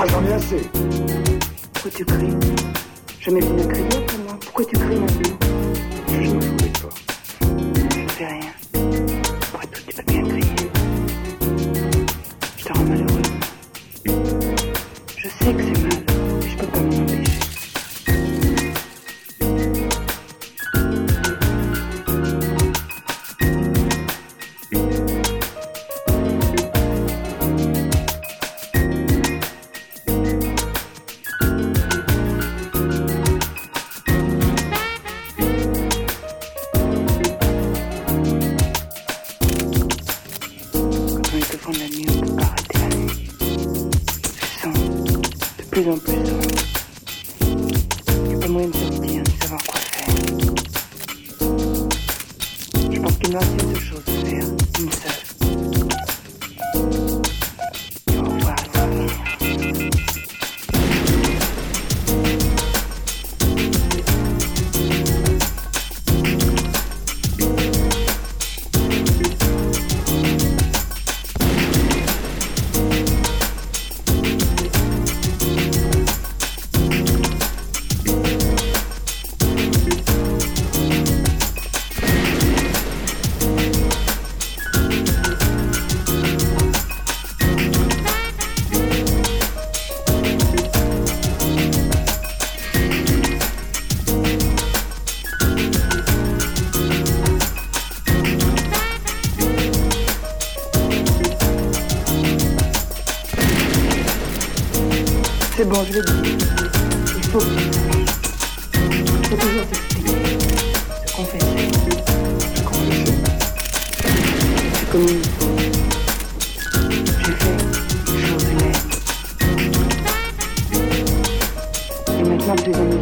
Ah, j'en ai assez. Pourquoi tu cries? Jamais tu n'as crié après moi. Pourquoi tu cries maintenant? Je m'en fous avec toi. Je ne fais rien. Après tout, tu peux bien crier. Je te rends malheureuse. Je sais que c'est mal, mais je peux pas m'en empêcher. Fond de la nuit, on peut pas arrêter la nuit. Je sens de plus en plus sombre. Il n'y a pas moyen de sortir, de savoir quoi faire. Je pense qu'il me reste une seule chose à faire, une seule. Au revoir, l'avenir. C'est bon, je l'ai dit. Il faut toujours s'expliquer, se confesser. Se confesser. C'est comme il faut. J'ai fait une chose humaine. Et maintenant, tu es un